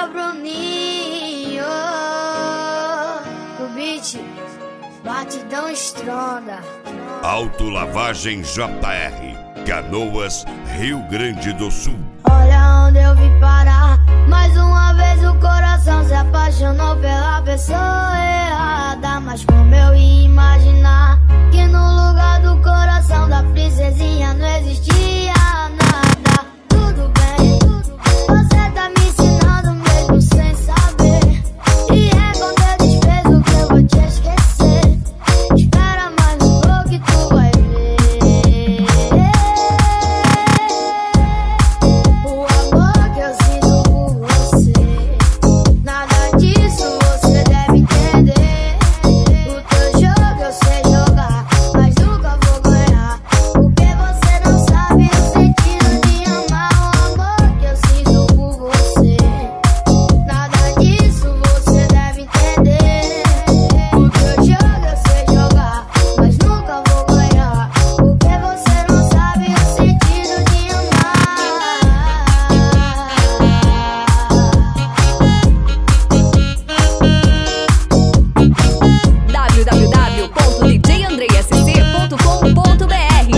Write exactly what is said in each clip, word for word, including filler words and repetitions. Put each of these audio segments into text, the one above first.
Bruninho, o beat, batidão estronda. Autolavagem J R, Canoas, Rio Grande do Sul. Olha onde eu vim parar. Mais uma vez o coração se apaixonou pela pessoa errada. Mas como eu ia imaginar que no lugar do coração da princesinha não existia nada. Tudo bem, você tá me ensinando mesmo sem saber. E é com teu desprezo que eu vou te esquecer. Espera mais um pouco que tu vai ver o amor que eu sinto por você. Nada disso você deve entender. O teu jogo eu sei jogar, mas nunca vou ganhar, porque você não sabe o sentido de amar. O amor que eu sinto por você. Nada disso você deve entender. O teu jogo eu sei jogar, mas nunca vou ganhar, porque você não sabe o sentido de amar. w w w ponto d j andrei s c ponto com ponto b r.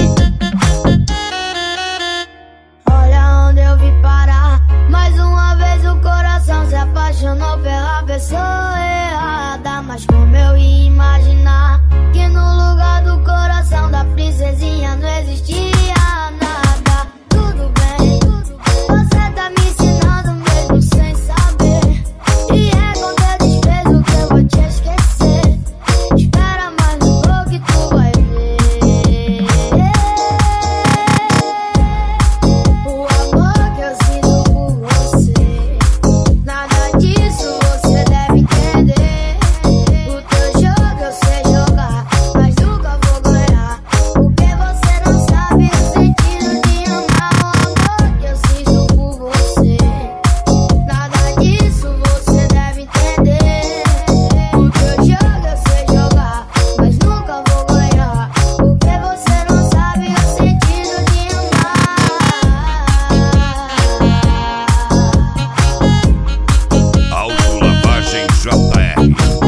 Olha onde eu vim parar. Mais uma vez o coração se apaixonou pela pessoa errada. Mas como eu ia imaginar que no lugar do coração da princesinha não existia nada. Tudo bem, você tá me ensinando mesmo sem saber. E é com teu desprezo que eu vou te esquecer. Espera mais um pouco que tu vai ver o amor que eu sinto por você. Nada disso você deve entender. O teu jogo eu sei jogar, mas nunca vou ganhar, porque você não sabe o sentido de amar. O amor que eu sinto por você. Nada disso você deve entender. O teu jogo eu sei jogar, mas nunca vou ganhar, porque você não sabe o sentido de amar. Autolavagem J R.